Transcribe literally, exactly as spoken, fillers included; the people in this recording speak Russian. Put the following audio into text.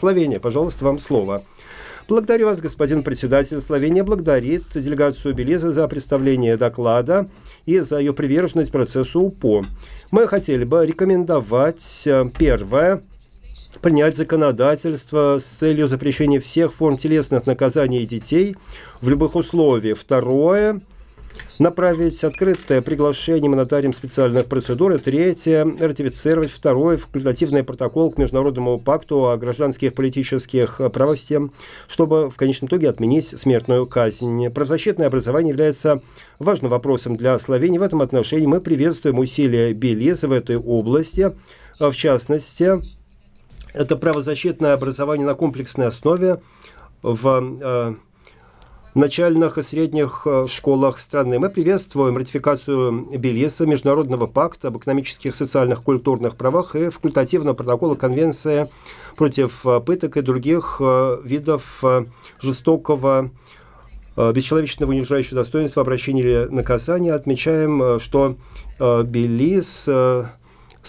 Словения. Пожалуйста, вам слово. Благодарю вас, господин председатель. Словения благодарит делегацию Белиза за представление доклада и за ее приверженность процессу УПО. Мы хотели бы рекомендовать, первое, принять законодательство с целью запрещения всех форм телесных наказаний детей в любых условиях. Второе, направить открытое приглашение монотариям специальных процедур. И третье, ратифицировать второй факультативный протокол к Международному пакту о гражданских и политических правах, чтобы в конечном итоге отменить смертную казнь. Правозащитное образование является важным вопросом для Словении. В этом отношении мы приветствуем усилия Белиза в этой области. В частности, это правозащитное образование на комплексной основе в начальных и средних школах страны. Мы приветствуем ратификацию Белиза Международного пакта об экономических, социальных, культурных правах и факультативного протокола Конвенции против пыток и других видов жестокого, бесчеловечного, унижающего достоинства обращения или наказания. Отмечаем, что Белиз